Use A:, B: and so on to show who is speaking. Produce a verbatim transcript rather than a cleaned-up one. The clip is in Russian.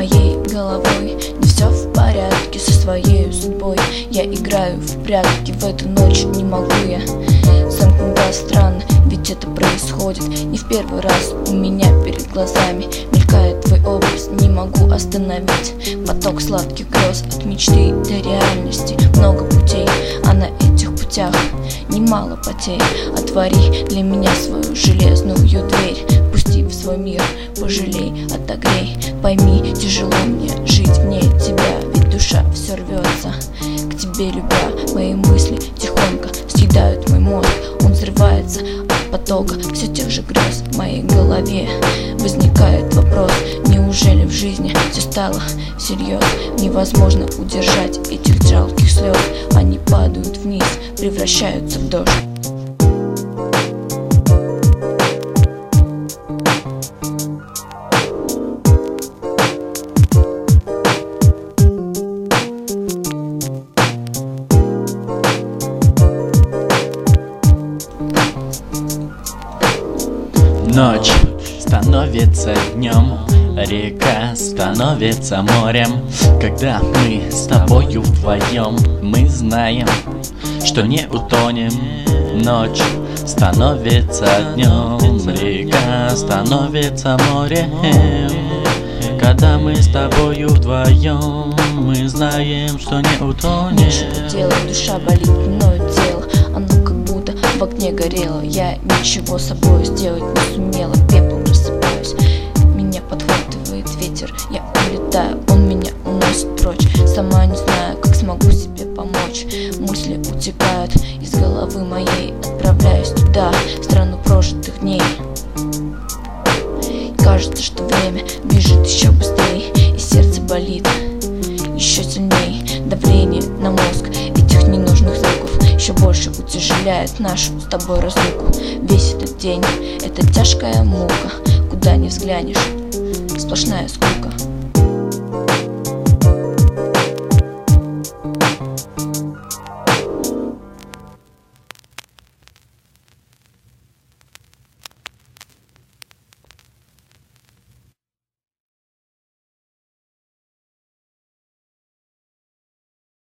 A: моей головой не все в порядке со своей судьбой. Я играю в прятки, в эту ночь не могу я сомкнуть глаз. Странно, ведь это происходит не в первый раз. У меня перед глазами мелькает твой образ, не могу остановить поток сладких грез. От мечты до реальности много путей, а на этих путях немало потерь. Отвори для меня свою железную дверь, пусти в свой мир, пожалей, отогрей. Пойми, тяжело мне жить вне тебя, ведь душа все рвется к тебе, любя. Мои мысли тихонько съедают мой мозг, он взрывается от потока все тех же грез. В моей голове возникает вопрос: неужели в жизни все стало всерьез? Невозможно удержать этих жалких слез, они падают вниз, превращаются в дождь.
B: Ночь становится днем, река становится морем. Когда мы с тобою вдвоем, мы знаем, что не утонем. Ночь становится днем, река становится морем. Когда мы с тобою вдвоем, мы знаем, что не утонем.
A: Нечего делать, душа болит, ноет тело, оно как будто в огне горело. Я ничего с собой сделать не сумела, пеплом рассыпаюсь. Меня подхватывает ветер, я улетаю, он меня уносит прочь. Сама не знаю, как смогу себе помочь. Мысли утекают из головы моей, отправляюсь туда, в страну прожитых дней. Кажется, что время бежит еще быстрее, и сердце болит еще сильней. Давление на мозг этих ненужных звуков еще больше утяжеляет нашу с тобой разлуку. Весь этот день — это тяжкая мука, куда ни взглянешь, сплошная скука.